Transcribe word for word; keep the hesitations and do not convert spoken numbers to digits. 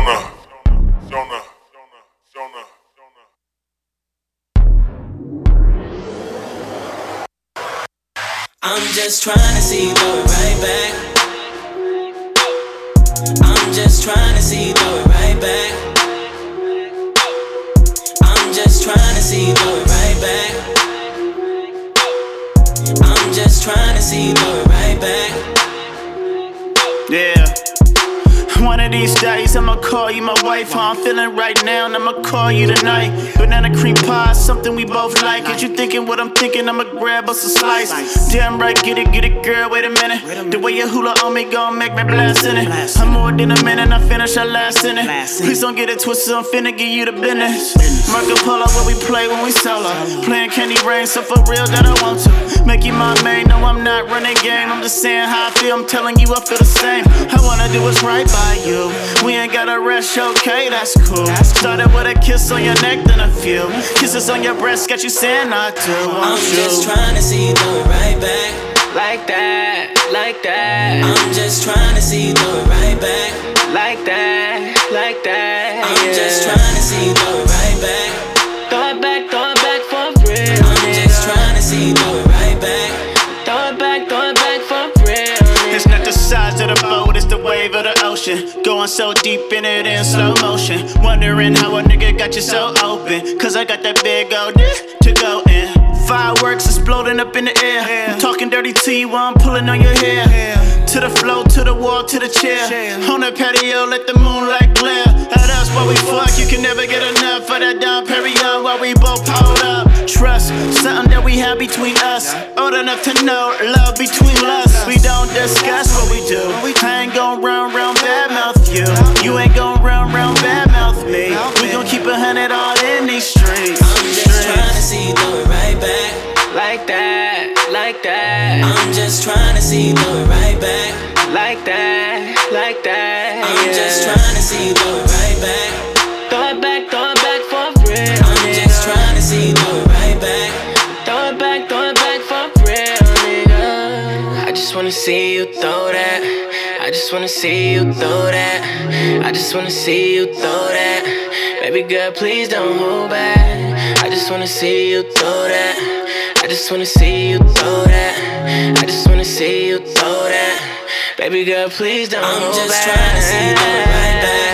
Jonah, Jonah, Jonah, Jonah. I'm just trying to see you throw it right back. I'm just trying to see you throw it right back. I'm just trying to see you throw it right back. I'm just trying to see you throw it right back. Yeah. One of these days I'ma call you my wife. How I'm feeling right now, and I'ma call you tonight. Banana cream pie, something we both like. Is you thinking what I'm thinking? I'ma grab us a slice. Damn right, get it, get it, girl, wait a minute. The way you hula on me gon' make me blast in it. I'm more than a minute, I finish, I last in it. Please don't get it twisted, I'm finna give you the business. Marco Polo, where we play when we solo. Playing Candy Rain, so for real that I want to make you my main. No, I'm not running game, I'm just saying how I feel. I'm telling you I feel the same. I wanna do what's right by you. We ain't gotta rush, okay, that's cool. Started with a kiss on your neck, then a few kisses on your breast, got you saying I do. I'm just trying to see you throw it right back. Like that, like that. I'm just trying to see you throw it right back. Like that, like that. I'm just trying to see you throw it right back. Throw it back, throw it back for real. I'm just trying to see you throw it right back. Throw it back, throw it back for real. It's not the size of the boat, it's the wave of the ocean. Going so deep in it in slow motion. Wondering how a nigga got you so open. Cause I got that big old dick to go in. Fireworks exploding up in the air. I'm talking dirty to you while I'm pulling on your hair. To the floor, to the wall, to the chair. On the patio, let the moonlight glare. At us while we fuck, you can never get enough of that Dom Perignon while we both hold up. Trust, something that we have between us. Old enough to know love between us. We don't discuss what we do. I ain't gon' run round badmouth you. You ain't gon' run round badmouth me. We gon' keep a hundred all in these streets. I'm just trying to see you throw it right back. Like that, like that. I'm just trying to see you throw it right back. Like that, like that. I'm just trying to see you throw it right back. Throw it back, throw it back for real. I'm just trying to see you throw it right back. Throw it back, throw it back for real, nigga. I just wanna see you throw that. I just wanna see you throw that. I just wanna see you throw that. Baby girl, please don't hold back. I just wanna see you throw that. I just wanna see you throw that. I just wanna see you throw that. Baby girl, please don't I'm hold just back. trying to see you throw it right back.